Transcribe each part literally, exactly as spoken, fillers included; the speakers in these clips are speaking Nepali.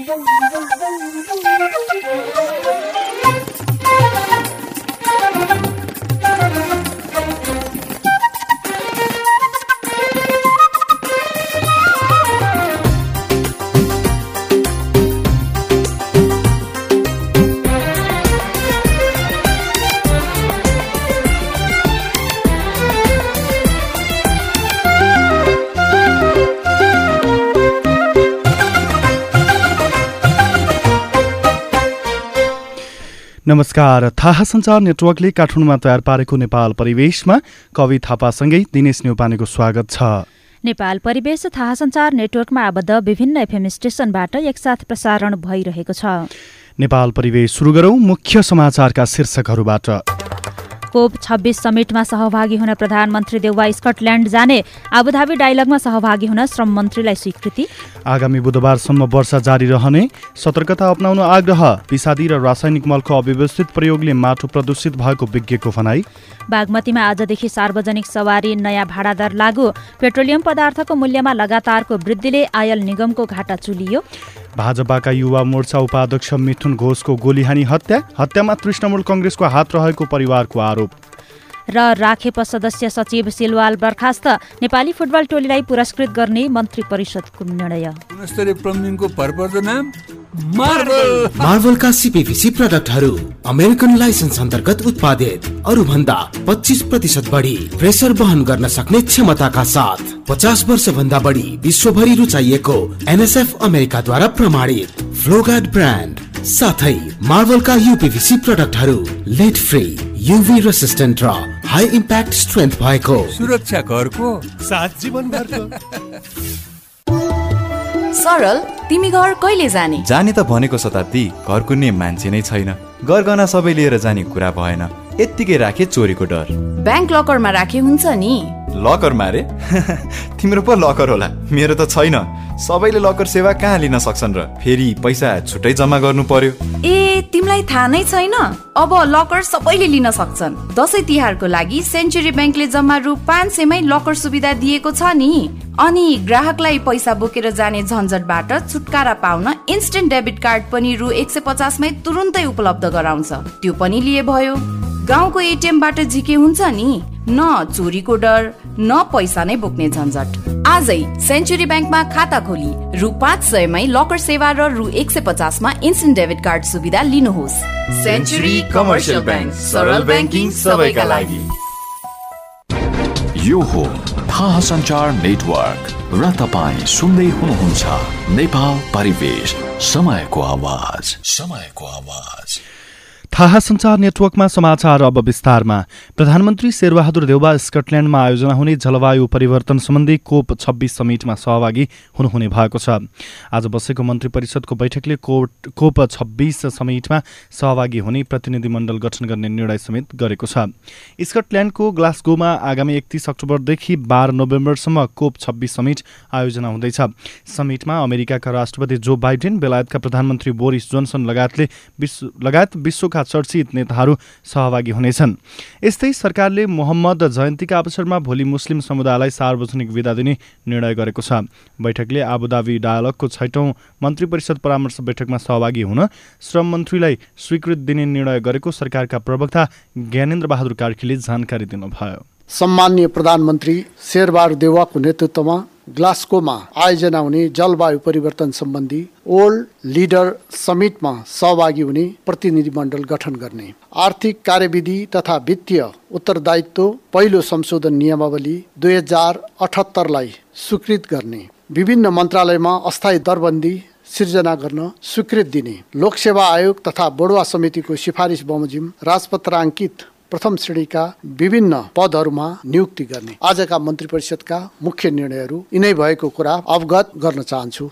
नमस्कार। थाहा सञ्चार नेटवर्कले काठमाडौँमा तयार पारेको नेपाल परिवेशमा कवि थापासँगै दिनेश न्यौपानेको स्वागत छ। नेपाल परिवेश थाहा सञ्चार नेटवर्कमा आबद्ध विभिन्न एफएम स्टेशनबाट एकसाथ प्रसारण भइरहेको छ। नेपाल परिवेश सुरु गरौं मुख्य समाचारका शीर्षकहरूबाट। कोप छब्बीस समिटमा सहभागी हुन प्रधानमन्त्री देउवा स्कटल्याण्ड जाने, आबुधाबी डायलगमा सहभागी हुन श्रम मन्त्रीलाई स्वीकृति। आगामी बुधबारसम्म वर्षा जारी रहने, सतर्कता अपनाउन आग्रह। विषादी र रासायनिक मलको अव्यवस्थित प्रयोगले माटो प्रदूषित भएको विज्ञको भनाई। बागमतीमा आजदेखि सार्वजनिक सवारी नयाँ भाडादर लागू। पेट्रोलियम पदार्थको मूल्यमा लगातारको वृद्धिले आयल निगमको घाटा चुलियो। भाजपाका युवा मोर्चा उपाध्यक्ष मिथुन घोषको गोलीहानी हत्या, हत्यामा तृणमूल कङ्ग्रेसको हात रहेको परिवारको आरोप। र राखेप सदस्य सचिव सिलवाल बर्खास्त, नेपाली फुटबल टोलीलाई पुरस्कृत गर्ने मन्त्री परिषदको निर्णय। गुणस्तरीय प्लम्बिङको भरपर्दो नाम मार्बल। मार्बलका सीपीवीसी प्रोडक्टहरू अमेरिकन लाइसेन्स अन्तर्गत उत्पादित, अरू भन्दा पच्चीस प्रतिशत बढी प्रेसर वहन गर्न सक्ने क्षमताका साथ पचास वर्ष भन्दा बढी विश्वभरि रुचाइएको एनएसएफ अमेरिकाद्वारा प्रमाणित फ्लोगार्ड ब्रान्ड, साथै मार्बलका यूपीवीसी प्रोडक्टहरू लेड फ्री, यूभी रेसिस्टेन्ट र हाई इम्प्याक्ट स्ट्रेन्थ भएको, सुरक्षा घरको साथ जीवनभरको। सरल, तिमी घर कहिले जाने? जाने त भनेको शताब्दी, घर कुन्ने मान्छे नै छैन। गरगहना सबै लिएर जाने कुरा भएन, यत्तिकै राखे चोरीको डर। ब्याङ्क लकरमा राखे हुन्छ नि। लकरमा रे? तिम्रो पो लकर होला, मेरो त छैन। सबैले लकर सेवा कहाँ लिन सक्छन् र? फेरि पैसा छुट्टै जम्मा गर्नु पर्यो। ए, तिमीलाई थाहा नै छैन? अब लकर सबैले लिन सक्छन्। दसैँ तिहारको लागि सेन्चुरी ब्याङ्कले जम्मा रु पाँच सयमै लकर सुविधा दिएको छ नि। अनि ग्राहकलाई पैसा बोकेर जाने झन्झटबाट छुटकारा पाउन इन्स्टेन्ट डेबिट कार्ड पनि रु एक सय पचासमै तुरुन्तै उपलब्ध गराउँछ। त्यो पनि लिए भयो। गाउँको एटिएमबाट झिके हुन्छ नि, न चोरीको डर, न पैसा नै बोक्ने झन्झट। आजै सेन्चुरी ब्याङ्कमा खाता खोली रु पाँच सयमै लकर सेवा र रु एक सय पचासमा इन्स्टेन्ट डेबिट कार्ड सुविधा लिनुहोस्। सेन्चुरी कमर्सियल ब्याङ्क, सरल ब्याङ्किङ सबैका लागि। यो हो थाहा सञ्चार नेटवर्क र तपाईँ सुन्दै हुनुहुन्छ नेपाल परिवेश, समयको आवाज, समयको आवाज। थाहा सञ्चार नेटवर्कमा समाचार अब विस्तारमा। प्रधानमन्त्री शेरबहादुर देउवा स्कटल्याण्डमा आयोजना हुने जलवायु परिवर्तन सम्बन्धी कोप छब्बीस समिटमा सहभागी हुनुहुने भएको छ। आज बसेको मन्त्री परिषदको बैठकले कोप कोप छब्बीस समिटमा सहभागी हुने प्रतिनिधिमण्डल गठन गर्ने निर्णय समेत गरेको छ। स्कटल्याण्डको ग्लासगोमा आगामी एकतीस अक्टोबरदेखि बाह्र नोभेम्बरसम्म कोप छब्बीस समिट आयोजना हुँदैछ। समिटमा अमेरिकाका राष्ट्रपति जो बाइडेन, बेलायतका प्रधानमन्त्री बोरिस जोन्सन लगायतले विश्व लगायत विश्वका चर्चित नेताहरू सहभागी हुनेछन्। यस्तै सरकारले मोहम्मद जयन्तीका अवसरमा भोलि मुस्लिम समुदायलाई सार्वजनिक विदा दिने निर्णय गरेको छ। बैठकले आबुधाबी डायलगको छैटौं मन्त्री परिषद परामर्श बैठकमा सहभागी हुन श्रम मन्त्रीलाई स्वीकृति दिने निर्णय गरेको सरकारका प्रवक्ता ज्ञानेन्द्र बहादुर कार्कीले जानकारी दिनुभयो। सम्माननीय प्रधानमन्त्री शेरबहादुर देउवाको नेतृत्वमा ग्लास्गोमा आयोजना हुने जलवायु परिवर्तन सम्बन्धी वर्ल्ड लिडर समिटमा सहभागी हुने प्रतिनिधिमण्डल गठन गर्ने, आर्थिक कार्यविधि तथा वित्तीय उत्तरदायित्व पहिलो संशोधन नियमावली दुई हजार अठहत्तरलाई स्वीकृत गर्ने, विभिन्न मन्त्रालयमा अस्थायी दरबन्दी सिर्जना गर्न स्वीकृति दिने, लोकसेवा आयोग तथा बोडवा समितिको सिफारिस बमोजिम राजपत्राङ्कित प्रथम श्रेणीका विभिन्न पदहरूमा नियुक्ति गर्ने। आजका मन्त्री परिषदका मुख्य निर्णयहरू यिनै भएको कुरा अवगत गर्न चाहन्छु।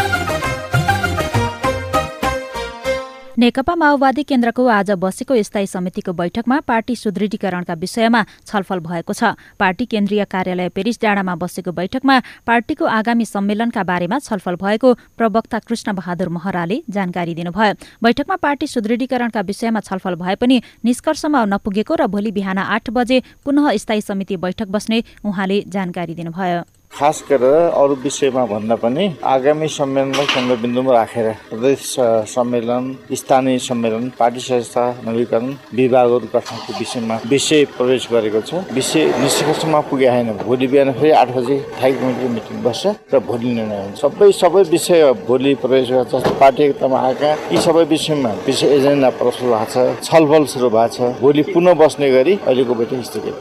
नेकपा माओवादी केन्द्रको आज बसेको स्थायी समितिको बैठकमा पार्टी सुदृढीकरणका विषयमा छलफल भएको छ। पार्टी केन्द्रीय कार्यालय पेरिस डाँडामा बसेको बैठकमा पार्टीको आगामी सम्मेलनका बारेमा छलफल भएको प्रवक्ता कृष्ण बहादुर महराले जानकारी दिनुभयो। बैठकमा पार्टी सुदृढीकरणका विषयमा छलफल भए पनि निष्कर्षमा नपुगेको र भोलि बिहान आठ बजे पुनः स्थायी समिति बैठक बस्ने उहाँले जानकारी दिनुभयो। खास गरेर अरू विषयमा भन्दा पनि आगामी सम्मेलनलाई केन्द्रबिन्दुमा राखेर प्रदेश सम्मेलन, स्थानीय सम्मेलन, पार्टी संस्था नवीकरण, विभागहरू गठनको विषयमा विषय प्रवेश गरेको छ। विषय निष्कर्षमा पुगे होइन। भोलि बिहान फेरि आठ बजे स्थायी कमिटीको मिटिङ बस्छ र भोलि निर्णय हुन्छ। सबै सबै विषय भोलि प्रवेश गर्छ। जस्तो पार्टी एकतामा आएका यी सबै विषयमा विषय एजेन्डा प्रस्तुत भएको छ, छलफल सुरु भएको छ। भोलि पुनः बस्ने गरी अहिलेको बैठक स्थगित।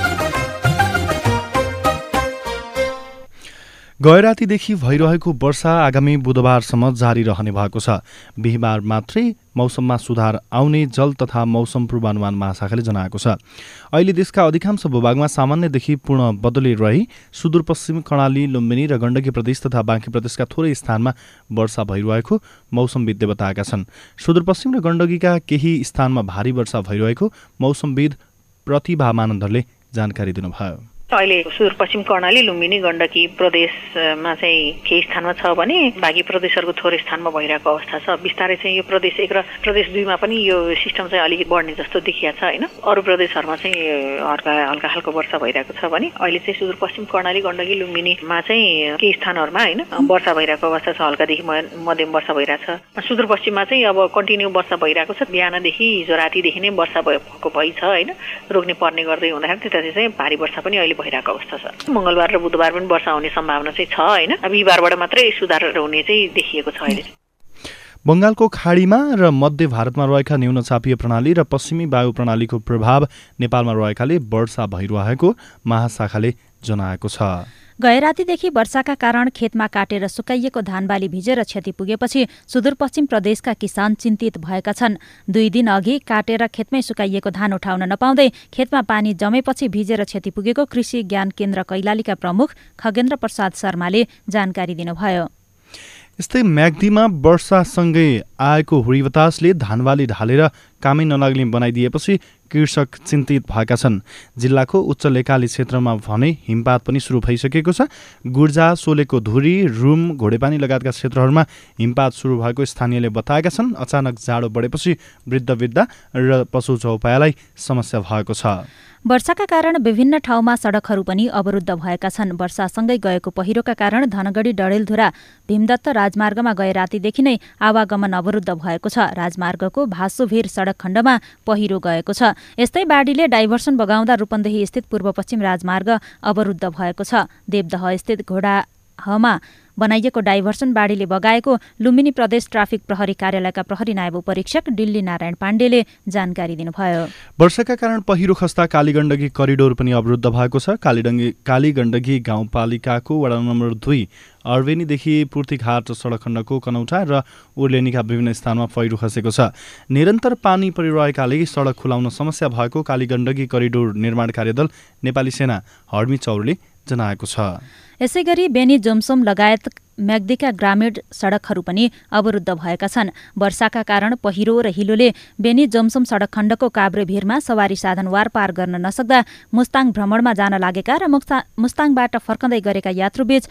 गैरातीदेखि भइरहेको वर्षा आगामी बुधबारसम्म जारी रहने भएको छ। बिहिबार मात्रै मौसममा सुधार आउने जल तथा मौसम पूर्वानुमान महाशाखाले जनाएको छ। अहिले देशका अधिकांश भूभागमा सामान्यदेखि पूर्ण बदली रही सुदूरपश्चिम कर्णाली, लुम्बिनी र गण्डकी प्रदेश तथा बाँकी प्रदेशका थोरै स्थानमा वर्षा भइरहेको मौसमविदले बताएका छन्। सुदूरपश्चिम र गण्डकीका केही स्थानमा भारी वर्षा भइरहेको मौसमविद प्रतिभा मानन्दरले जानकारी दिनुभयो। अहिले सुदूरपश्चिम कर्णाली, लुम्बिनी, गण्डकी प्रदेशमा चाहिँ केही स्थानमा छ भने बाँकी प्रदेशहरूको थोरै स्थानमा भइरहेको अवस्था छ। बिस्तारै चाहिँ यो प्रदेश एक र प्रदेश दुईमा पनि यो सिस्टम चाहिँ अलिकति बढ्ने जस्तो देखिया छ होइन। अरू प्रदेशहरूमा चाहिँ हल्का हल्का खालको वर्षा भइरहेको छ भने अहिले चाहिँ सुदूरपश्चिम कर्णाली, गण्डकी, लुम्बिनीमा चाहिँ केही स्थानहरूमा होइन वर्षा भइरहेको अवस्था छ। हल्कादेखि मध्यम वर्षा भइरहेछ। सुदूरपश्चिममा चाहिँ अब कन्टिन्यू वर्षा भइरहेको छ। बिहानदेखि हिजो रातिदेखि नै वर्षा भएको भइ छ होइन। रोक्ने पर्ने गर्दै हुँदाखेरि त्यता चाहिँ भारी वर्षा पनि अहिले भइरहेको अवस्था छ। मंगलबार र बुधबार पनि वर्षा हुने सम्भावना चाहिँ छ हैन। बिहिबारबाट मात्रै सुधार हुने चाहिँ देखिएको छ अहिले। बंगालको खाडीमा र मध्य भारतमा रहेका न्यूनचापीय प्रणाली र पश्चिमी वायु प्रणालीको प्रभाव नेपालमा रहेकाले वर्षा भइरहेको महाशाखाले जनाएको छ। गएरातीदेखि वर्षाका कारण खेतमा काटेर सुकाइएको धानबाली भिजेर क्षति पुगेपछि सुदूरपश्चिम प्रदेशका किसान चिन्तित भएका छन्। दुई दिन अघि काटेर खेतमै सुकाइएको धान उठाउन नपाउँदै खेतमा पानी जमेपछि भिजेर क्षति पुगेको कृषि ज्ञान केन्द्र कैलालीका प्रमुख खगेन्द्र प्रसाद शर्माले जानकारी दिनुभयो। यस्तै म्याग्दीमा वर्षासँगै आएको हुरी बतासले धानबाली ढालेर कामै नलाग्ने बनाइदिएपछि कृषक चिन्तित भएका छन्। जिल्लाको उच्च लेकाली क्षेत्रमा भने हिमपात पनि सुरु भइसकेको छ। गुर्जा, सोलेको धुरी, रुम, घोडेपानी लगायतका क्षेत्रहरूमा हिमपात सुरु भएको स्थानीयले बताएका छन्। अचानक जाडो बढेपछि वृद्ध वृद्ध र पशु चौपायालाई समस्या भएको छ। वर्षाका कारण विभिन्न ठाउँमा सडकहरू पनि अवरुद्ध भएका छन्। वर्षासँगै गएको पहिरोका कारण धनगढी डडेलधुरा भीमदत्त राजमार्गमा गए रातिदेखि नै आवागमन अवरुद्ध भएको छ। राजमार्गको भासुभिर सडक खण्डमा पहिरो गएको छ। यस्तै बाढीले डाइभर्सन बगाउँदा रूपन्देही स्थित पूर्व पश्चिम राजमार्ग अवरुद्ध भएको छ। देवदह स्थित घोडाहमा बनाइएको डाइभर्सन बाढीले बगाएको लुम्बिनी प्रदेश ट्राफिक प्रहरी कार्यालयका प्रहरी नायब उपरीक्षक डिल्ली नारायण पाण्डेले जानकारी दिनुभयो। वर्षाका कारण पहिरो खस्दा कालीगण्डकी करिडोर पनि अवरुद्ध भएको छ। कालीडङ्गी कालीगण्डकी गाउँपालिकाको वडा नम्बर दुई अर्वेनीदेखि पूर्तिघाट सडक खण्डको कनौटा र उर्लेनीका विभिन्न स्थानमा पहिरो खसेको छ। निरन्तर पानी परिरहेकाले सडक खुलाउन समस्या भएको कालीगण्डकी करिडोर निर्माण कार्यदल नेपाली सेना हर्मी चौरले जनाएको छ। यसैगरी बेनी जोमसोम लगायत म्याग्दीका ग्रामीण सडकहरू पनि अवरुद्ध भएका छन्। वर्षाका कारण पहिरो र हिलोले बेनी जोमसोम सडक खण्डको काभ्रे भिरमा सवारी साधन वारपार गर्न नसक्दा मुस्ताङ भ्रमणमा जान लागेका र मुस्ताङबाट फर्कँदै गरेका यात्रुबीच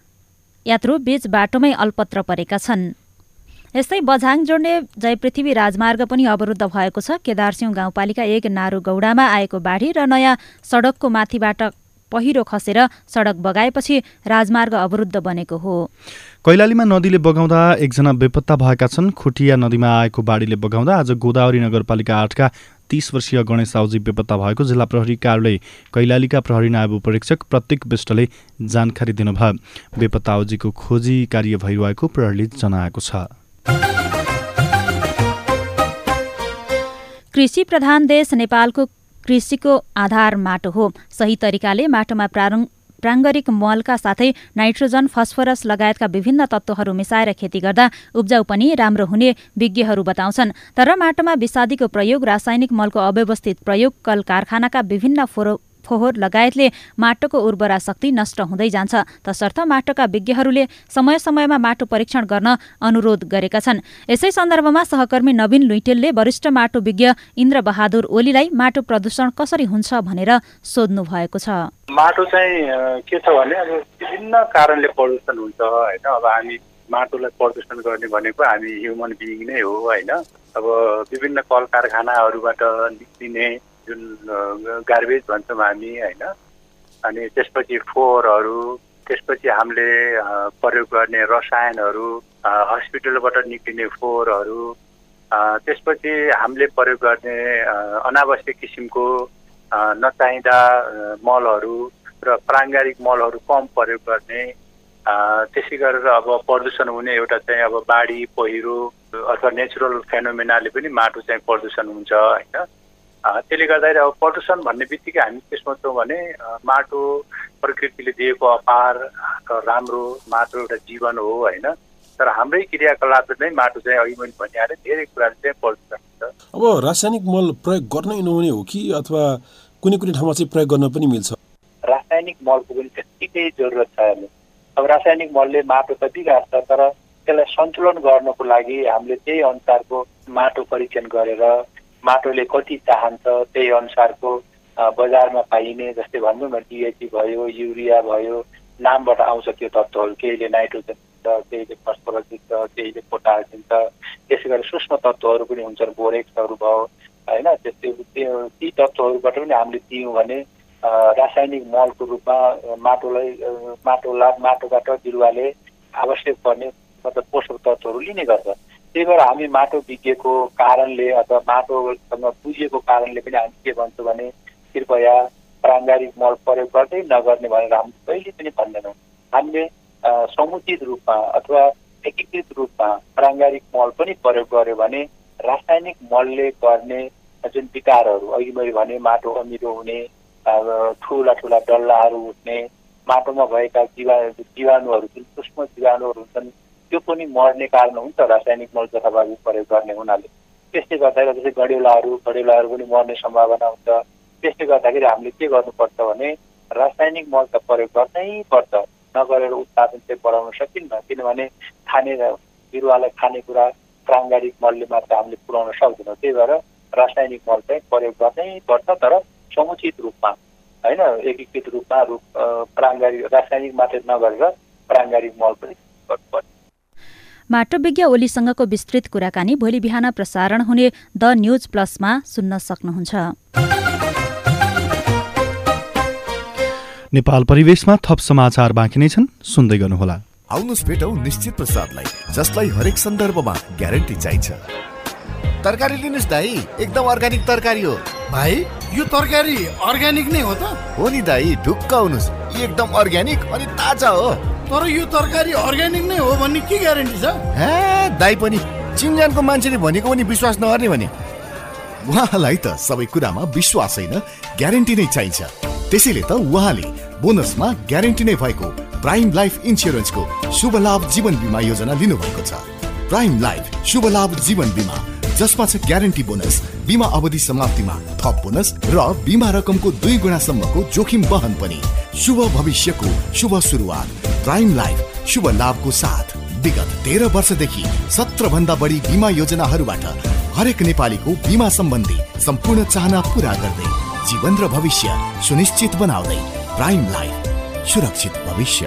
यात्रु बीच बाटोमै अल्पत्र परेका छन्। यस्तै बझाङ जोड्ने जयपृथ्वी राजमार्ग पनि अवरुद्ध भएको छ। केदारसिंह गाउँपालिका एक नारुगौडामा आएको बाढी र नयाँ सडकको माथिबाट पहिरो खसेर सडक बगाएपछि राजमार्ग अवरुद्ध बनेको हो। कैलालीमा नदीले बगाउँदा एकजना बेपत्ता भएका छन्। खुटिया नदीमा आएको बाढीले बगाउँदा आज गोदावरी नगरपालिका आठका तीस वर्षीय गणेश साउजी बेपत्ता भएको जिल्ला प्रहरी कार्यालय कैलालीका प्रहरी नायब उपरीक्षक प्रतीक विष्टले जानकारी दिनुभयो। बेपत्ता साउजीको खोजी कार्य भइरहेको प्रहरीले जनाएको छ। कृषि प्रधान देश नेपालको कृषिको आधार माटो हो। सही तरिकाले माटोमा प्राङ्गरिक मलका साथै नाइट्रोजन, फस्फोरस लगायतका विभिन्न तत्त्वहरू मिसाएर खेती गर्दा उब्जाउ पनि राम्रो हुने विज्ञहरू बताउँछन्। तर माटोमा विषादीको प्रयोग, रासायनिक मलको अव्यवस्थित प्रयोग, कल कारखानाका विभिन्न फोरो फोहोर लगायतले माटोको उर्वरा शक्ति नष्ट हुँदै जान्छ। तसर्थ माटोका विज्ञहरूले समय समयमा माटो परीक्षण गर्न अनुरोध गरेका छन्। यसै सन्दर्भमा सहकर्मी नवीन लुइटेलले वरिष्ठ माटो विज्ञ इन्द्र बहादुर ओलीलाई माटो प्रदूषण कसरी हुन्छ भनेर सोध्नु भएको छ। माटो चाहिँ के छ भने अब विभिन्न कारणले प्रदूषण हुन्छ होइन। अब हामी माटोलाई प्रदूषण गर्ने भनेको हामी ह्युमन बिइङ नै हो होइन। अब विभिन्न कल कारखानाहरूबाट निस्किने जुन गार्बेज भन्छौँ हामी होइन, अनि त्यसपछि फोहोरहरू, त्यसपछि हामीले प्रयोग गर्ने रसायनहरू, हस्पिटलबाट निक्लिने फोहोरहरू, त्यसपछि हामीले प्रयोग गर्ने अनावश्यक किसिमको नचाहिँदा मलहरू र प्राङ्गारिक मलहरू कम प्रयोग गर्ने, त्यसै गरेर अब प्रदूषण हुने एउटा चाहिँ अब बाढी पहिरो अथवा नेचुरल फेनोमेनाले पनि माटो चाहिँ प्रदूषण हुन्छ होइन। त्यसले गर्दाखेरि अब प्रदूषण भन्ने बित्तिकै हामी के सोच्छौँ भने माटो प्रकृतिले दिएको अपार राम्रो माटो एउटा जीवन हो होइन, तर हाम्रै क्रियाकलापले नै माटो चाहिँ अघि मैले भनिहालेँ धेरै कुराले चाहिँ प्रदूषण हुन्छ। अब रासायनिक मल प्रयोग गर्नै नहुने हो कि अथवा कुनै कुनै ठाउँमा चाहिँ प्रयोग गर्न पनि मिल्छ? रासायनिक मलको पनि त्यत्तिकै जरुरत छ हेर्नु। अब रासायनिक मलले माटो त बिगार्छ, तर त्यसलाई सन्तुलन गर्नको लागि हामीले त्यही अनुसारको माटो परीक्षण गरेर माटोले कति चाहन्छ त्यही अनुसारको बजारमा पाइने, जस्तै भनौँ न डिएपी भयो, युरिया भयो, नामबाट आउँछ त्यो तत्त्वहरू, केहीले नाइट्रोजन दिन्छ, केहीले फस्फरस दिन्छ, केहीले पोटास दिन्छ, त्यसै गरी सूक्ष्म तत्त्वहरू पनि हुन्छन्, बोरेक्सहरू भयो होइन। त्यस्तै त्यो ती तत्त्वहरूबाट पनि हामीले दियौँ भने रासायनिक मलको रूपमा माटोलाई माटोलाई माटोबाट बिरुवाले आवश्यक पर्ने मतलब पोषक तत्त्वहरू लिने गर्छ। त्यही भएर हामी माटो विज्ञको कारणले अथवा माटोसँग बुझेको कारणले पनि हामी के भन्छौँ भने कृपया प्राङ्गारिक मल प्रयोग गर्दै नगर्ने भनेर हामी कहिले पनि भन्दैनौँ। हामीले समुचित रूपमा अथवा एकीकृत रूपमा प्राङ्गारिक मल पनि प्रयोग गर्यो भने रासायनिक मलले गर्ने जुन विकारहरू अघि मैले भने माटो अमिलो हुने, ठुला ठुला डल्लाहरू उठ्ने, माटोमा भएका जीवा जीवाणुहरू जुन सूक्ष्म जीवाणुहरू हुन्छन् त्यो पनि मर्ने कारण हुन्छ रासायनिक मल जथाभावी प्रयोग गर्ने हुनाले। त्यसले गर्दाखेरि जस्तै गडेलाहरू गडेलाहरू पनि मर्ने सम्भावना हुन्छ। त्यसले गर्दाखेरि हामीले के गर्नुपर्छ भने रासायनिक मल त प्रयोग गर्नै पर्छ, नगरेर उत्पादन चाहिँ बढाउन सकिन्न, किनभने खाने बिरुवालाई खानेकुरा प्राङ्गारिक मलले मात्र हामीले पुर्याउन सक्दैनौँ। त्यही भएर रासायनिक मल चाहिँ प्रयोग गर्नै पर्छ, तर समुचित रूपमा होइन, एकीकृत रूपमा रूप प्राङ्गारिक रासायनिक मात्रै नगरेर प्राङ्गारिक मल पनि गर्नुपर्छ। माटोविज्ञ ओलीसँगको विस्तृत कुराकानी भोलि बिहान प्रसारण हुने द न्यूज प्लसमा सुन्न सक्नुहुन्छ। नेपाल परिवेशमा थप समाचार बाँकी नै छन्, सुन्दै गर्नुहोला। आउनुहोस् भेटौँ निश्चित प्रसादलाई, जसलाई हरेक सन्दर्भमा ग्यारेन्टी चाहिन्छ। तरकारी लिनुहोस् दाई, एकदम अर्ग्यानिक तरकारी हो। भाइ यो तरकारी अर्ग्यानिक नै हो त? हो नि दाई, ढुक्क आउनुहोस्, एकदम अर्ग्यानिक अनि ताजा हो। तर यो तरकारी अर्ग्यानिक नै हो भन्ने के ग्यारेन्टी छ? हे दाई पनि चिनजानको मान्छेले भनेको पनि विश्वास नगर्ने भने। उहाँलाई त सबै कुरामा विश्वास होइन, ग्यारेन्टी नै चाहिन्छ। त्यसैले त उहाँले बोनसमा ग्यारेन्टी नै भएको प्राइम लाइफ इन्स्योरेन्सको शुभ लाभ जीवन बिमा योजना लिनुभएको छ। प्राइम लाइफ शुभ लाभ जीवन बिमा, जसमा छ ग्यारेन्टी बोनस, बिमा अवधि समाप्तिमा थप बोनस र बिमा रकमको दुई गुणासम्मको जोखिम वहन पनि। शुभ भविष्यको शुभ सुरुवात प्राइम लाइफ शुभ लाभको साथ विगत तेह्र वर्षदेखि सत्र भन्दा बढी बिमा योजनाहरूबाट हरेक नेपालीको बिमा सम्बन्धी सम्पूर्ण चाहना पूरा गर्दै जीवन र भविष्य सुनिश्चित बनाउँदै प्राइम लाइफ सुरक्षित भविष्य।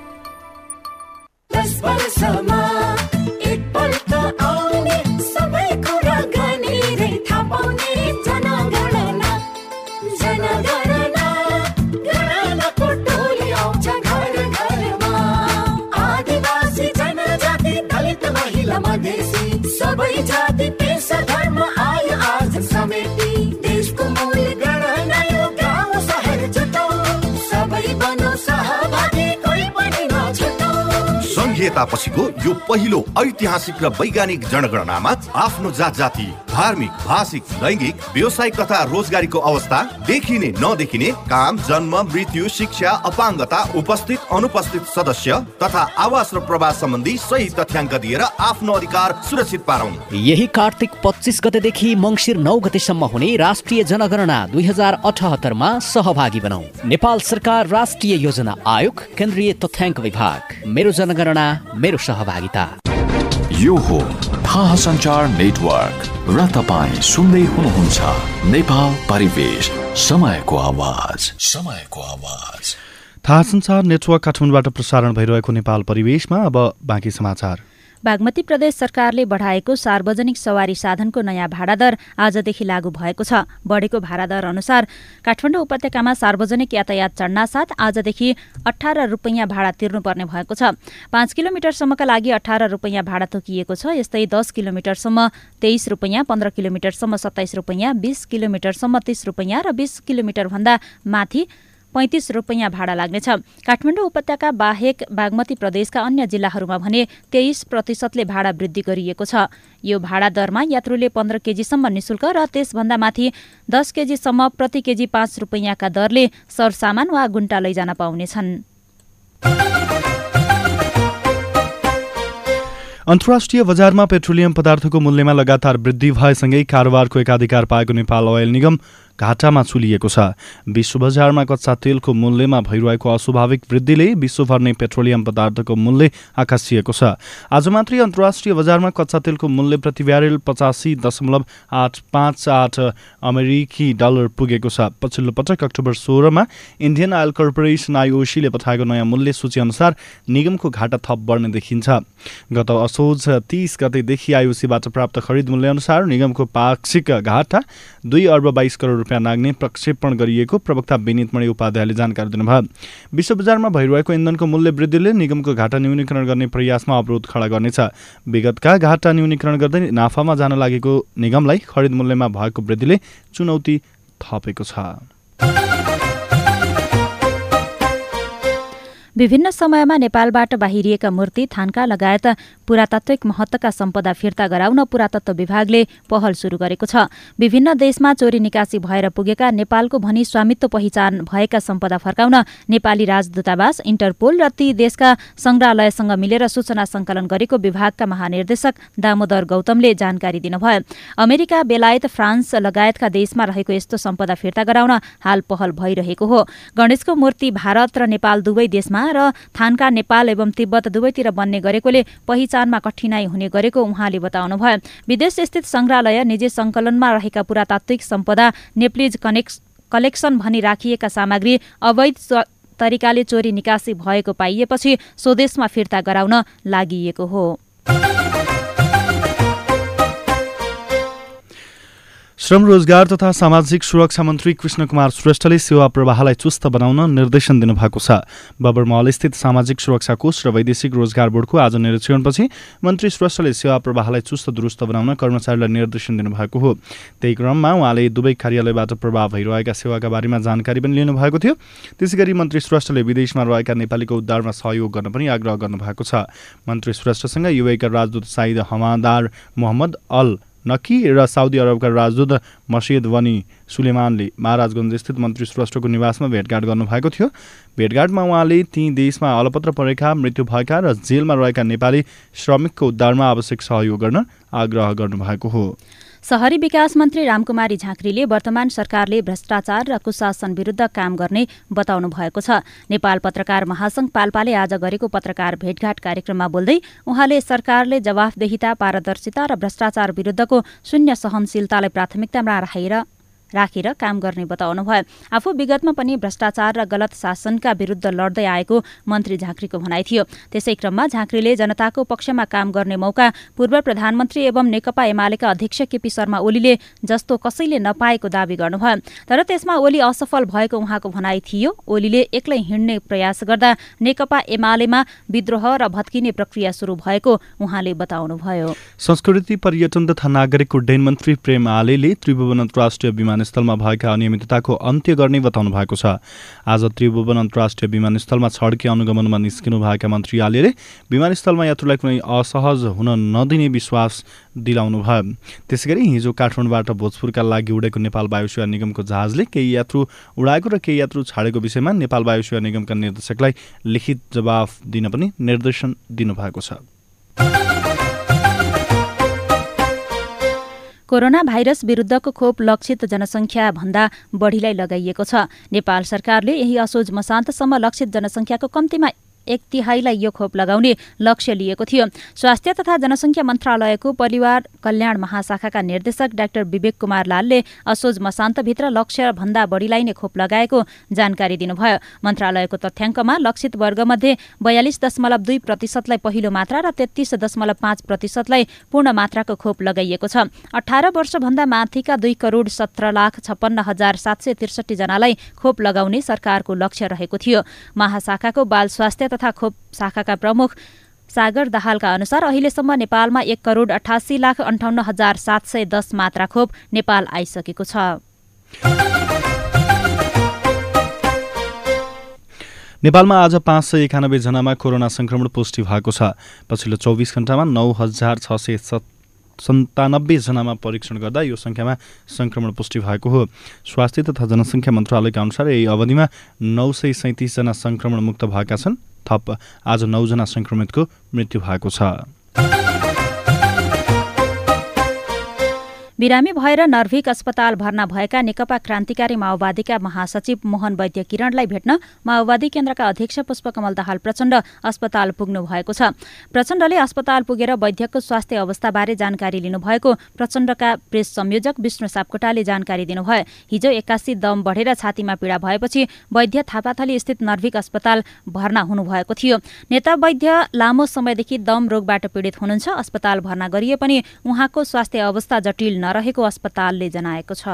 सबै जाति पेसा धर्म आयो आज समेटी, देशको मूल गणना यो गाउँ सहर जुटाउ, सबै बनो सहभागी, कोही पनि नछुटाउ। संघीयतापछिको यो पहिलो ऐतिहासिक र वैज्ञानिक जनगणनामा आफ्नो जात जाति, धार्मिक, भाषिक, लैङ्गिक, व्यावसायिक तथा रोजगारीको अवस्था, देखिने नदेखिने काम, जन्म, मृत्यु, शिक्षा, अपाङ्गता, उपस्थित अनुपस्थित सदस्य तथा आवास र प्रवास सम्बन्धी सही तथ्याङ्क दिएर आफ्नो अधिकार सुरक्षित पारौं। यही कार्तिक पच्चीस गतेदेखि मङ्सिर नौ गतेसम्म हुने राष्ट्रिय जनगणना दुई हजार अठहत्तरमा सहभागी बनाऊ। नेपाल सरकार राष्ट्रिय योजना आयोग, केन्द्रीय तथ्याङ्क विभाग। मेरो जनगणना मेरो सहभागिता। यो हो थाहा सञ्चार नेटवर्क र तपाईँ सुन्दै हुनुहुन्छ नेपाल परिवेश, समयको आवाज, समयको आवाज। थाहा सञ्चार नेटवर्क काठमाडौँबाट प्रसारण भइरहेको नेपाल परिवेशमा अब बाँकी समाचार। बागमती प्रदेश सरकारले बढाएको सार्वजनिक सवारी साधनको नयाँ भाडा दर आजदेखि लागू भएको छ। बढेको भाडा दर अनुसार काठमाडौँ उपत्यकामा सार्वजनिक यातायात चढ्नासाथ आजदेखि अठार रुपियाँ भाडा तिर्नुपर्ने भएको छ। पाँच किलोमिटरसम्मका लागि अठार रुपियाँ भाडा तोकिएको छ। यस्तै दस किलोमिटरसम्म तेइस रुपियाँ, पन्ध्र किलोमिटरसम्म सत्ताइस रुपियाँ, बीस किलोमिटरसम्म तीस रुपियाँ र बीस किलोमिटरभन्दा माथि पैंतिस रुपियाँ भाडा लाग्नेछ। काठमाडौँ उपत्यका बाहेक बागमती प्रदेशका अन्य जिल्लाहरूमा भने तेइस प्रतिशतले भाडा वृद्धि गरिएको छ। यो भाडा दरमा यात्रुले पन्ध्र केजीसम्म निशुल्क र त्यसभन्दा माथि दस केजीसम्म प्रति केजी पाँच रुपियाँका दरले सरसामान वा गुन्टा लैजान पाउनेछन्। अन्तर्राष्ट्रिय बजारमा पेट्रोलियम पदार्थको मूल्यमा लगातार वृद्धि भएसँगै कारोबारको एकाधिकार पाएको नेपाल ओयल निगम घाटामा चुलिएको छ। विश्व बजारमा कच्चा तेलको मूल्यमा भइरहेको अस्वाभाविक वृद्धिले विश्वभर नै पेट्रोलियम पदार्थको मूल्य आकाशिएको छ। आज मात्रै अन्तर्राष्ट्रिय बजारमा कच्चा तेलको मूल्य प्रति ब्यारेल पचासी दशमलव आठ पाँच आठ अमेरिकी डलर पुगेको छ। पछिल्लो पटक अक्टोबर सोह्रमा इन्डियन आयल कर्पोरेसन आइओसीले पठाएको नयाँ मूल्य सूची अनुसार निगमको घाटा थप बढ्ने देखिन्छ। गत असोज तीस गतेदेखि आइओसीबाट प्राप्त खरिद मूल्य अनुसार निगमको पाक्षिक घाटा दुई अर्ब बाइस करोड रुपियाँ नाग्ने प्रक्षेपण गरिएको प्रवक्ता विनित मणि उपाध्यायले जानकारी दिनुभयो। विश्व बजारमा भइरहेको इन्धनको मूल्य वृद्धिले निगमको घाटा न्यूनीकरण गर्ने प्रयासमा अवरोध खडा गर्नेछ। विगतका घाटा न्यूनीकरण गर्दै नाफामा जान लागेको निगमलाई खरिद मूल्यमा भएको वृद्धिले चुनौती थपेको छ। विभिन्न समयमा नेपालबाट बाहिरिएका मूर्ति, थान्का लगायत पुरातात्विक महत्त्वका सम्पदा फिर्ता गराउन पुरातत्व विभागले पहल सुरु गरेको छ। विभिन्न देशमा चोरी निकासी भएर पुगेका नेपालको भनी स्वामित्व पहिचान भएका सम्पदा फर्काउन नेपाली राजदूतावास, इन्टरपोल र ती देशका संग्रहालयसँग मिलेर सूचना संकलन गरेको विभागका महानिर्देशक दामोदर गौतमले जानकारी दिनुभयो। अमेरिका, बेलायत, फ्रान्स लगायतका देशमा रहेको यस्तो सम्पदा फिर्ता गराउन हाल पहल भइरहेको हो। गणेशको मूर्ति भारत र नेपाल दुवै देशमा र थान्का नेपाल एवं तिब्बत दुवैतिर बन्ने गरेकोले पहिचानमा कठिनाई हुने गरेको उहाँले बताउनुभयो। विदेश स्थित संग्रहालय, निजी संकलनमा रहेका पुरातात्विक सम्पदा, नेप्लिज कलेक्सन भनी राखिएका सामग्री अवैध तरिकाले चोरी निकासी भएको पाइएपछि स्वदेशमा फिर्ता गराउन लागिएको हो। श्रम, रोजगार तथा सामाजिक सुरक्षा मन्त्री कृष्ण कुमार श्रेष्ठले सेवा प्रवाहलाई चुस्त बनाउन निर्देशन दिनुभएको छ। बबरमहलस्थित सामाजिक सुरक्षा कोष र वैदेशिक रोजगार बोर्डको आज निरीक्षणपछि मन्त्री श्रेष्ठले सेवा प्रवाहलाई चुस्त दुरुस्त बनाउन कर्मचारीलाई निर्देशन दिनुभएको हो। त्यही क्रममा उहाँले दुवै कार्यालयबाट प्रभाव भइरहेका सेवाका बारेमा जानकारी पनि लिनुभएको थियो। त्यसैगरी मन्त्री श्रेष्ठले विदेशमा रहेका नेपालीको उद्धारमा सहयोग गर्न पनि आग्रह गर्नुभएको छ। मन्त्री श्रेष्ठसँग युएका राजदूत साइद हमादार मोहम्मद अल नकी र साउदी अरबका राजदूत मसिद वनी सुलेमानले महाराजगञ्ज स्थित मन्त्री श्रेष्ठको निवासमा भेटघाट गर्नुभएको थियो। भेटघाटमा उहाँले ती देशमा अलपत्र परेका, मृत्यु भएका र जेलमा रहेका नेपाली श्रमिकको उद्धारमा आवश्यक सहयोग गर्न आग्रह गर्नुभएको हो। शहरी विकास मन्त्री रामकुमारी झाँक्रीले वर्तमान सरकारले भ्रष्टाचार र कुशासन विरुद्ध काम गर्ने बताउनु भएको छ। नेपाल पत्रकार महासंघ पाल्पाले आज गरेको पत्रकार भेटघाट कार्यक्रममा बोल्दै उहाँले सरकारले जवाफदेहिता, पारदर्शिता र भ्रष्टाचार विरुद्धको शून्य सहनशीलतालाई प्राथमिकतामा राखेर राखेर काम गर्ने बताउनुभयो। आफू विगतमा पनि भ्रष्टाचार र गलत शासनका विरुद्ध लड्दै आएको मन्त्री झाँक्रीको भनाइ थियो। त्यसै क्रममा झाँक्रीले जनताको पक्षमा काम गर्ने मौका पूर्व प्रधानमन्त्री एवं नेकपा एमालेका अध्यक्ष केपी शर्मा ओलीले जस्तो कसैले नपाएको दावी गर्नुभयो। तर त्यसमा ओली असफल भएको उहाँको भनाइ थियो। ओलीले एक्लै हिँड्ने प्रयास गर्दा नेकपा एमालेमा विद्रोह र भत्किने प्रक्रिया सुरु भएको उहाँले बताउनुभयो। संस्कृति, पर्यटन तथा नागरिक उड्डयन मन्त्री प्रेम आलेले त्रिभुवन अन्तर्राष्ट्रिय विमान विमानस्थलमा भएका अनियमितताको अन्त्य गर्ने बताउनु भएको छ। आज त्रिभुवन अन्तर्राष्ट्रिय विमानस्थलमा छड्के अनुगमनमा निस्किनु भएका मन्त्री आलेले विमानस्थलमा यात्रुलाई कुनै असहज हुन नदिने विश्वास दिलाउनुभयो। त्यसैगरी हिजो काठमाडौँबाट भोजपुरका लागि उडेको नेपाल वायुसेवा निगमको जहाजले केही यात्रु उडाएको र केही यात्रु छाडेको विषयमा नेपाल वायुसेवा निगमका निर्देशकलाई लिखित जवाफ दिन पनि निर्देशन दिनुभएको छ। कोरोना भाइरस विरुद्धको खोप लक्षित जनसङ्ख्या भन्दा बढीलाई लगाइएको छ। नेपाल सरकारले यही असोज मसान्तसम्म लक्षित जनसङ्ख्याको कम्तीमा एक तिहाईलाई यो खोप लगाउने लक्ष्य लिएको थियो। स्वास्थ्य तथा जनसङ्ख्या मन्त्रालयको परिवार कल्याण महाशाखाका निर्देशक डाक्टर विवेक कुमार लालले असोज मसान्तभित्र लक्ष्य भन्दा बढीलाई नै खोप लगाएको जानकारी दिनुभयो। मन्त्रालयको तथ्याङ्कमा लक्षित वर्गमध्ये बयालिस दशमलव दुई प्रतिशतलाई पहिलो मात्रा र तेत्तीस दशमलव पाँच प्रतिशतलाई पूर्ण मात्राको खोप लगाइएको छ। अठार वर्षभन्दा माथिका दुई करोड सत्र लाख छप्पन्न हजार सात सय त्रिसठी जनालाई खोप लगाउने सरकारको लक्ष्य रहेको थियो। महाशाखाको बाल स्वास्थ्य तथा खोप शाखाका प्रमुख सागर दाहालका अनुसार अहिलेसम्म नेपालमा एक करोड अठासी लाख अन्ठाउन्न हजार सात सय दस मात्रा खोप नेपाल आइसकेको छ। नेपालमा आज पाँच सय एकानब्बे जनामा कोरोना संक्रमण पुष्टि भएको छ। पछिल्लो चौबिस घण्टामा नौ हजार छ सय सन्तानब्बे जनामा परीक्षण गर्दा यो संख्यामा संक्रमण पुष्टि भएको हो। स्वास्थ्य तथा जनसङ्ख्या मन्त्रालयका अनुसार यही अवधिमा नौ सय सैँतिस जना संक्रमण मुक्त भएका छन्। थप आज नौजना संक्रमितको मृत्यु भएको छ। बिरामी भएर नर्भिक अस्पताल भर्ना भएका नेकपा क्रान्तिकारी माओवादीका महासचिव मोहन वैद्य किरणलाई भेट्न माओवादी केन्द्रका अध्यक्ष पुष्पकमल दाहाल प्रचण्ड अस्पताल पुग्नु भएको छ। प्रचण्डले अस्पताल पुगेर वैद्यको स्वास्थ्य अवस्थाबारे जानकारी लिनुभएको प्रचण्डका प्रेस संयोजक विष्णु सापकोटाले जानकारी दिनुभयो। हिजो एक्कासी दम बढेर छातीमा पीडा भएपछि वैद्य थापाथली स्थित नर्भिक अस्पताल भर्ना हुनुभएको थियो। नेता वैद्य लामो समयदेखि दम रोगबाट पीडित हुनुहुन्छ। अस्पताल भर्ना गरिए पनि उहाँको स्वास्थ्य अवस्था जटिल न रहेको अस्पतालले जनाएको छ।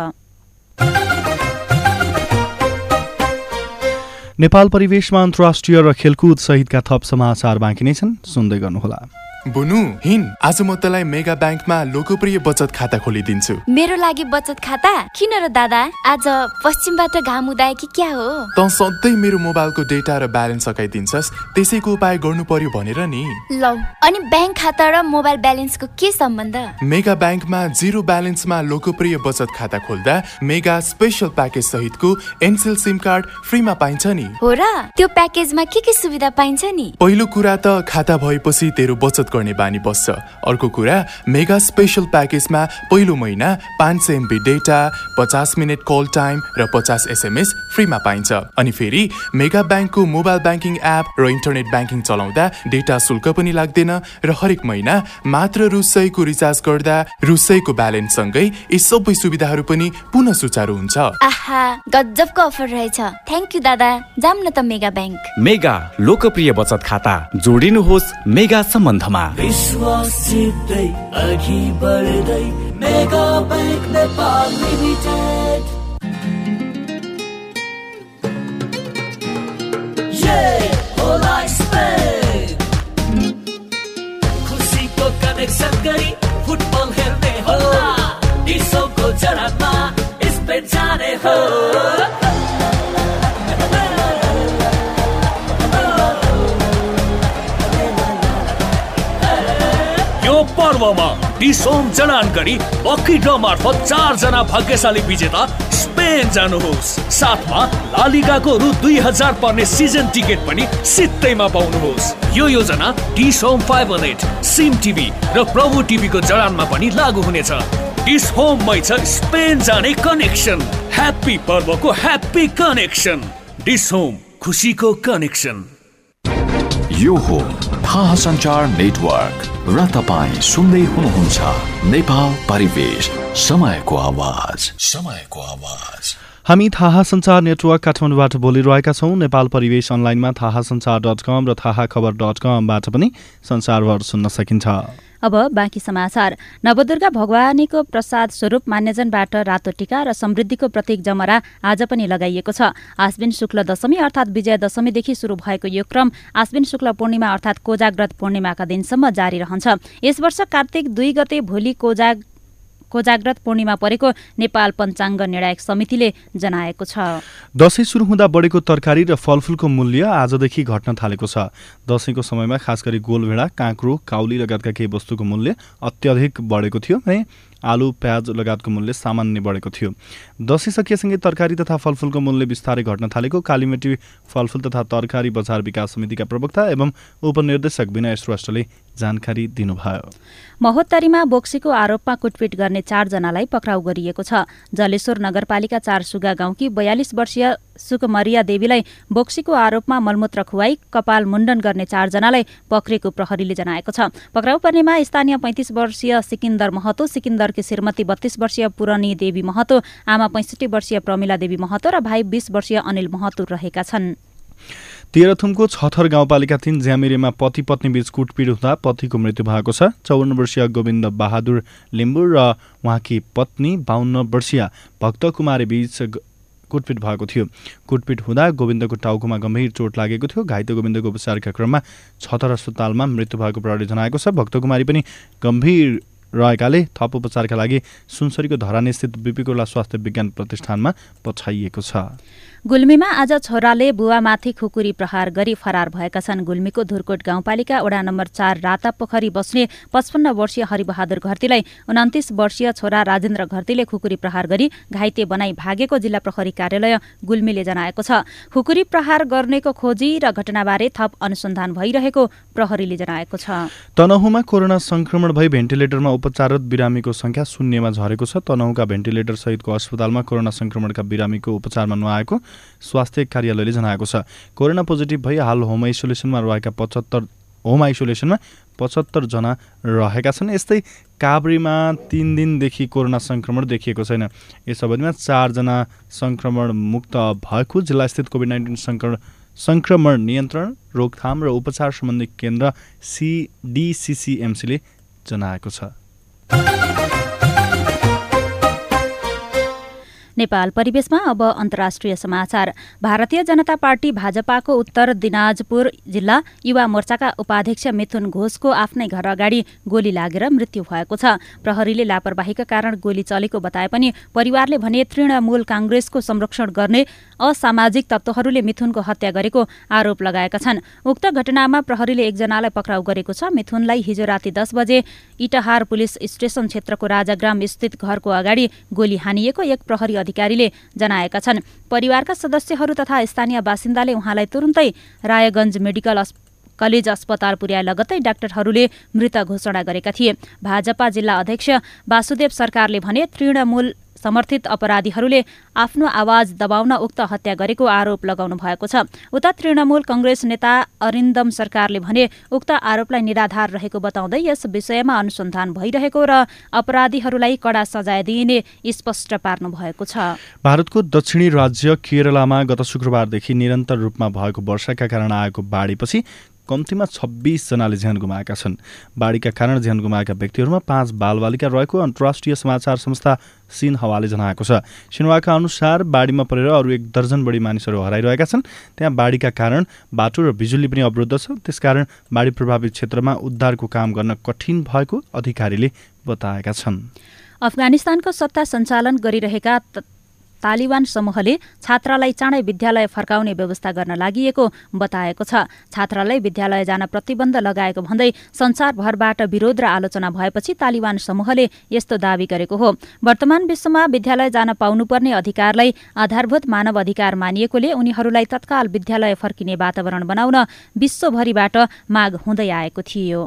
नेपाल परिवेशमा अन्तर्राष्ट्रिय र खेलकुद सहितका थप समाचार बाँकी नै छन्, सुन्दै गर्नुहोला। बुनु हिन आज म तँलाई मेगा ब्याङ्कमा लोकप्रिय बचत खाता खोलिदिन्छु। मेरो लागि बचत खाता किन र दादा? आज पश्चिमबाट घाम उदाए कि क्या हो? तँ सधैँ मेरो मोबाइलको डेटा र ब्यालेन्स सकाइदिन्छस्, त्यसैको उपाय गर्नु पर्यो भनेर नि। लौ, अनि ब्याङ्क खाता र मोबाइल ब्यालेन्सको के सम्बन्ध? मेगा ब्याङ्कमा जिरो ब्यालेन्समा लोकप्रिय बचत खाता खोल्दा मेगा स्पेशल प्याकेज सहितको एनसेल सिम कार्ड फ्रीमा पाइन्छ नि। हो र? त्यो प्याकेजमा के के सुविधा पाइन्छ नि? पहिलो कुरा त खाता भएपछि तेरो बचत गर्ने बानी बस्छ। अर्को कुरा, मेगा स्पेशल प्याकेजमा पहिलो महिना पाँच सय एमबी डेटा, पचास मिनट कल टाइम र पचास एसएमएस फ्रीमा पाइन्छ। अनि फेरि मेगा ब्याङ्कको मोबाइल ब्याङ्किङ एप र इन्टरनेट ब्याङ्किङ चलाउँदा डेटा शुल्क पनि लाग्दैन र हरेक महिना मात्र रु सयको रिचार्ज गर्दा रु सयको ब्यालेन्स सँगै यी सबै सुविधाहरू पनि पुनः सुचारू हुन्छ। आहा, गजबको अफर रहेछ। थ्याङ्क यू दादा। जाम न त मेगा ब्याङ्क। मेगा लोकप्रिय बचत खाता, जोडिनुहोस् मेगा सम्बन्धमा। विश्वास जित्दै अघि बढ्दै मेगा ब्याङ्क नेपाल लिमिटेड। ये होला स्पेन, खुसीको कनेक्सन गरी फुटबल हेर्ने हो, डिसोको जडानमा स्पेन जाने हो। पर्वमा डिसोम जडान गरी लकी ड्र मार्फत चार जना भाग्यशाली विजेता स्पेन जानुहोस्। साथमा लालिगाको रु दुई हजार पर्ने सिजन टिकट पनि सित्तैमा पाउनुहोस्। यो योजना DishHome fibre net, SIM TV र प्रभु टिभीको जडानमा पनि लागू हुनेछ। डिसहोममै छ स्पेन जाने कनेक्सन। ह्याप्पी पर्वको ह्याप्पी कनेक्सन। डिसहोम, खुसीको कनेक्सन। यो हो थाहा सञ्चार नेटवर्क र तपाईँ सुन्दै हुनुहुन्छ नेपाल परिवेश, समयको आवाज, समयको आवाज। हामी थाहा सञ्चार नेटवर्क काठमाडौँबाट बोलिरहेका छौँ। नेपाल परिवेश अनलाइनमा थाहा सञ्चार डट कम र थाहा खबर डट कमबाट पनि संसारभर सुन्न सकिन्छ। अब बाँकी समाचार। नवदुर्गा भगवानीको प्रसाद स्वरूप मान्यजनबाट रातो टीका र समृद्धिको प्रतीक जमरा आज पनि लगाइएको छ। आश्विन शुक्ल दशमी अर्थात् विजय दशमीदेखि सुरु भएको यो क्रम आश्विन शुक्ल पूर्णिमा अर्थात् कोजाग्रत पूर्णिमाका दिनसम्म जारी रहन्छ। यस वर्ष कार्तिक दुई गते भोलि कोजाग कोजाग्रत पूर्णिमा परेको नेपाल पञ्चाङ्ग निर्णायक समितिले जनाएको छ। दशैं सुरु हुँदा बढेको तरकारी र फलफुलको मूल्य आजदेखि घट्न थालेको छ। दशैंको समयमा खास गरी गोलभेडा, काँक्रो, काउली लगायतका केही वस्तुको मूल्य अत्याधिक बढेको थियो भने आलु, प्याज लगायतको मूल्य सामान्य बढेको थियो। दशैं सकिएसँगै तरकारी तथा फलफुलको मूल्य बिस्तारै घट्न थालेको कालीमेटी फलफुल तथा तरकारी बजार विकास समितिका प्रवक्ता एवं उपनिर्देशक विनय श्रेष्ठले जानकारी दिनुभयो। महोत्तरीमा बोक्सीको आरोपमा कुटपिट गर्ने चारजनालाई पक्राउ गरिएको छ। जलेश्वर नगरपालिका चार सुगा गाउँकी बयालिस वर्षीय सुकमरिया देवीलाई बोक्सीको आरोपमा मलमूत्र खुवाई कपाल मुण्डन गर्ने चारजनालाई पक्रेको प्रहरीले जनाएको छ। पक्राउ पर्नेमा स्थानीय पैंतिस वर्षीय सिकिन्दर महतो, सिकिन्दरकी श्रीमती बत्तीस वर्षीय पुरनी देवी महतो, आमा पैंसठी वर्षीय प्रमिला देवी महतो र भाइ बीस वर्षीय अनिल महतो रहेका छन्। तेह्रथुमको छथर गाउँपालिका तीन ज्यामिरेमा पति पत्नी बीच कुटपिट हुँदा पतिको मृत्यु भएको छ। चौवन्न वर्षीय गोविन्द बहादुर लिम्बु र उहाँकी पत्नी बाहन्न वर्षीय भक्त कुमारी बीच कुटपिट भएको थियो। कुटपिट हुँदा गोविन्दको टाउकोमा गम्भीर चोट लागेको थियो। घाइते गोविन्दको उपचारका क्रममा छतर अस्पतालमा मृत्यु भएको प्रहरीले जनाएको छ। भक्त कुमारी पनि गम्भीर रहेकाले थप उपचारका लागि सुनसरीको धरानीस्थित बीपी कोइराला स्वास्थ्य विज्ञान प्रतिष्ठानमा पठाइएको छ। गुल्मीमा आज छोराले बुवामाथि खुकुरी प्रहार गरी फरार भएका छन्। गुल्मीको धुरकोट गाउँपालिका वडा नम्बर चार राता पोखरी बस्ने पचपन्न वर्षीय हरिबहादुर घरतीलाई उन्तिस वर्षीय छोरा राजेन्द्र घरतीले खुकुरी प्रहार गरी घाइते बनाई भागेको जिल्ला प्रहरी कार्यालय गुल्मीले जनाएको छ। खुकुरी प्रहार गर्नेको खोजी र घटनाबारे थप अनुसन्धान भइरहेको प्रहरीले जनाएको छ। तनहुँमा कोरोना संक्रमण भई भेन्टिलेटरमा उपचाररत बिरामीको संख्या शून्यमा झरेको छ। तनहुँका भेन्टिलेटर सहितको अस्पतालमा कोरोना संक्रमणका बिरामीको उपचारमा नआएको स्वास्थ्य कार्यालयले जनाएको छ। कोरोना पोजिटिभ भई हाल होम आइसोलेसनमा रहेका पचहत्तर होम आइसोलेसनमा पचहत्तर जना रहेका छन्। यस्तै काभ्रेमा तीन दिनदेखि कोरोना संक्रमण देखिएको छैन। यस अवधिमा चारजना संक्रमण मुक्त भएको जिल्लास्थित कोभिड नाइन्टिन संक्रमण संक्रमण नियन्त्रण रोकथाम र उपचार सम्बन्धी केन्द्र सिडिसिसिएमसीले जनाएको छ। नेपाल परिवेशमा अब अन्तर्राष्ट्रिय समाचार। भारतीय जनता पार्टी भाजपाको उत्तर दिनाजपुर जिल्ला युवा मोर्चाका उपाध्यक्ष मिथुन घोषको आफ्नै घर अगाडि गोली लागेर मृत्यु भएको छ। प्रहरीले लापरवाहीका कारण गोली चलेको बताए पनि परिवारले भने तृणमूल कांग्रेसको संरक्षण गर्ने असामाजिक तत्त्वहरूले मिथुनको हत्या गरेको आरोप लगाएका छन्। उक्त घटनामा प्रहरीले एकजनालाई पक्राउ गरेको छ। मिथुनलाई हिजो राति दस बजे इटहार पुलिस स्टेशन क्षेत्रको राजाग्राम स्थित घरको अगाडि गोली हानिएको एक प्रहरी अधिकारीले जनाएका छन्। परिवारका सदस्यहरू तथा स्थानीय बासिन्दाले उहाँलाई तुरुन्तै रायगञ्ज मेडिकल कलेज अस्पताल पुर्याए लगत्तै डाक्टरहरूले मृत घोषणा गरेका थिए। भाजपा जिल्ला अध्यक्ष वासुदेव सरकारले भने तृणमूल समर्थित अपराधीहरूले आफ्नो आवाज दबाउन उक्त हत्या गरेको आरोप लगाउनु भएको छ। उता तृणमूल कंग्रेस नेता अरिन्दम सरकारले भने उक्त आरोपलाई निराधार रहेको बताउँदै यस विषयमा अनुसन्धान भइरहेको र अपराधीहरूलाई कडा सजाय दिइने स्पष्ट पार्नु भएको छ। भारतको दक्षिणी राज्य केरलामा गत शुक्रबारदेखि निरन्तर रूपमा भएको वर्षाका कारण आएको बाढीपछि कम्तीमा छब्बीस जनाले ज्यान गुमाएका छन्। बाढीका कारण ज्यान गुमाएका व्यक्तिहरूमा पाँच बालबालिका रहेको अन्तर्राष्ट्रिय समाचार संस्था सिन्हवाले जनाएको छ। सिन्हवाका अनुसार बाढीमा परेर अरू एक दर्जन बढी मानिसहरू हराइरहेका छन्। त्यहाँ बाढीका कारण बाटो र बिजुली पनि अवरुद्ध छ। त्यसकारण बाढी प्रभावित क्षेत्रमा उद्धारको काम गर्न कठिन भएको अधिकारीले बताएका छन्। अफगानिस्तानको सत्ता सञ्चालन गरिरहेका तालिबान समूहले छात्रालाई चाँडै विद्यालय फर्काउने व्यवस्था गर्न लागि बताएको छ। छात्रालाई विद्यालय जान प्रतिबन्ध लगाएको भन्दै संसारभरबाट विरोध र आलोचना भएपछि तालिबान समूहले यस्तो दावी गरेको हो। वर्तमान विश्वमा विद्यालय जान पाउनुपर्ने अधिकारलाई आधारभूत मानव अधिकार मानिएकोले उनीहरूलाई तत्काल विद्यालय फर्किने वातावरण बनाउन विश्वभरिबाट माग हुँदै आएको थियो।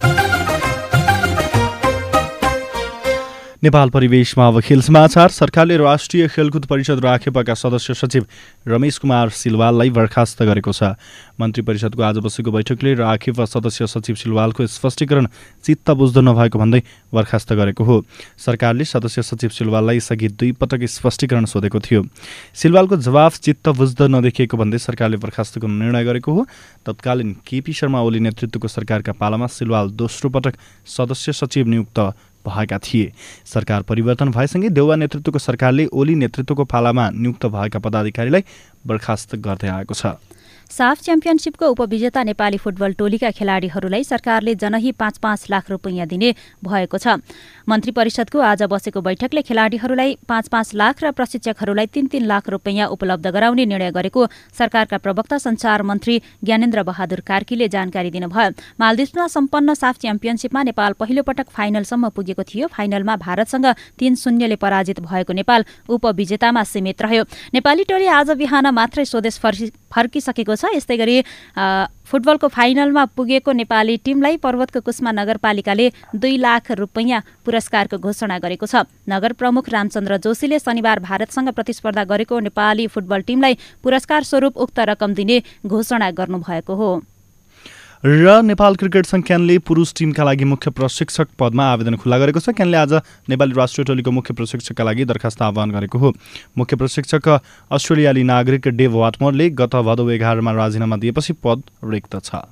नेपाल परिवेशमा अब खेल समाचार। सरकारले राष्ट्रिय खेलकुद परिषद राखेपाका सदस्य सचिव रमेश कुमार सिलवाललाई बर्खास्त गरेको छ। मन्त्री परिषदको आज बसेको बैठकले राखेपा सदस्य सचिव सिलवालको स्पष्टीकरण चित्त बुझ्दो नभएको भन्दै बर्खास्त गरेको हो। सरकारले सदस्य सचिव सिलवाललाई यसअघि दुई पटक स्पष्टीकरण सोधेको थियो। सिलवालको जवाफ चित्त बुझ्दो नदेखिएको भन्दै सरकारले बर्खास्तको निर्णय गरेको हो। तत्कालीन केपी शर्मा ओली नेतृत्वको सरकारका पालामा सिलवाल दोस्रो पटक सदस्य सचिव नियुक्त भएका थिए। सरकार परिवर्तन भएसँगै देउवा नेतृत्वको सरकारले ओली नेतृत्वको पालामा नियुक्त भएका पदाधिकारीलाई बर्खास्त गर्दै आएको छ। साफ च्याम्पियनसिपको उपविजेता नेपाली फुटबल टोलीका खेलाडीहरूलाई सरकारले जनही पाँच पाँच लाख रुपियाँ दिने भएको छ। मन्त्री परिषदको आज बसेको बैठकले खेलाडीहरूलाई पाँच पाँच लाख र प्रशिक्षकहरूलाई तीन तीन लाख रुपियाँ उपलब्ध गराउने निर्णय गरेको सरकारका प्रवक्ता संचार मन्त्री ज्ञानेन्द्र बहादुर कार्कीले जानकारी दिनुभयो। मालदिप्समा सम्पन्न साफ च्याम्पियनसिपमा नेपाल पहिलो पटक फाइनलसम्म पुगेको थियो। फाइनलमा भारतसँग तीन शून्यले पराजित भएको नेपाल उपविजेतामा सीमित रह्यो। नेपाली टोली आज बिहान मात्रै स्वदेश फर्किसकेको छ। यस्तै गरी फुटबलको फाइनलमा पुगेको नेपाली टिमलाई पर्वतको कुस्मा नगरपालिकाले दुई लाख रुपैयाँ पुरस्कारको घोषणा गरेको छ। नगर प्रमुख रामचन्द्र जोशीले शनिबार भारतसँग प्रतिस्पर्धा गरेको नेपाली फुटबल टिमलाई पुरस्कार स्वरूप उक्त रकम दिने घोषणा गर्नुभएको हो। र नेपाल क्रिकेट संघ क्यानले पुरुष टिमका लागि मुख्य प्रशिक्षक पदमा आवेदन खुला गरेको छ। क्यानले आज नेपाली राष्ट्रिय टोलीको मुख्य प्रशिक्षकका लागि दरखास्त आह्वान गरेको हो। मुख्य प्रशिक्षक अस्ट्रेलियाली नागरिक डेभ वाटमोरले गत भदौ एघारमा राजीनामा दिएपछि पद रिक्त छ।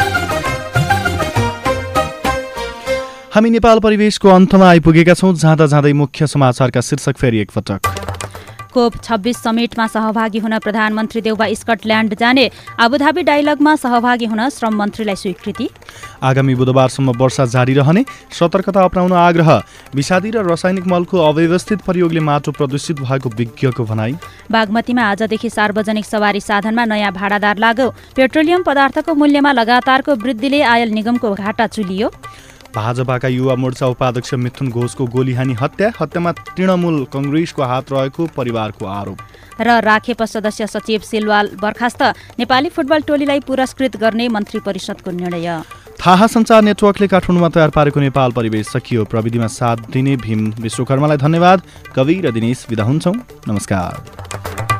हामी नेपाल परिवेशको अन्तमा आइपुगेका छौँ। जाँदा जाँदै मुख्य समाचारका शीर्षक फेरि एकपटक। कोप छब्बीस समिटमा सहभागी हुन प्रधानमन्त्री देउबा स्कटल्याण्ड जाने। अबुधाबी डायलगमा सहभागी हुन श्रम मन्त्रीलाई स्वीकृति। आगामी बुधबारसम्म वर्षा जारी रहने सतर्कता अपनाउन आग्रह। विषादी र रासायनिक मलको अव्यवस्थित प्रयोगले माटो प्रदूषित भएको विज्ञको भनाई। बागमतीमा आजदेखि सार्वजनिक सवारी साधनमा नयाँ भाडादार लागू। पेट्रोलियम पदार्थको मूल्यमा लगातारको वृद्धिले आयल निगमको घाटा चुलियो। भाजपाका युवा मोर्चा उपाध्यक्ष मिथुन घोषको गोलीहानी हत्या। हत्यामा तृणमूल कङ्ग्रेसको हात रहेको परिवारको आरोप। र राखेप सदस्य सचिव सिलवाल बर्खास्त। नेपाली फुटबल टोलीलाई पुरस्कृत गर्ने मन्त्री परिषदको निर्णय। थाहा सञ्चार नेटवर्कले काठमाडौँमा तयार पारेको नेपाल परिवेश सकियो। प्रविधिमा साथ दिने भीम विश्वकर्मालाई धन्यवाद। कवि र दिनेश बिदा हुन्छौँ। नमस्कार।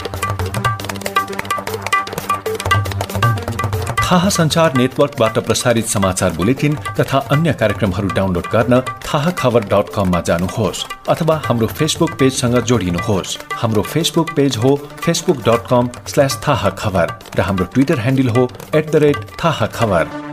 थाहा सञ्चार नेटवर्कबाट प्रसारित समाचार बुलेटिन तथा अन्य कार्यक्रमहरू डाउनलोड गर्न थाहा खबर डट कममा जानुहोस् अथवा हाम्रो फेसबुक पेजसँग जोडिनुहोस्। हाम्रो फेसबुक पेज हो Facebook dot com slash Thaha Khabar र हाम्रो ट्विटर ह्यान्डल हो एट द रेट थाहा खबर।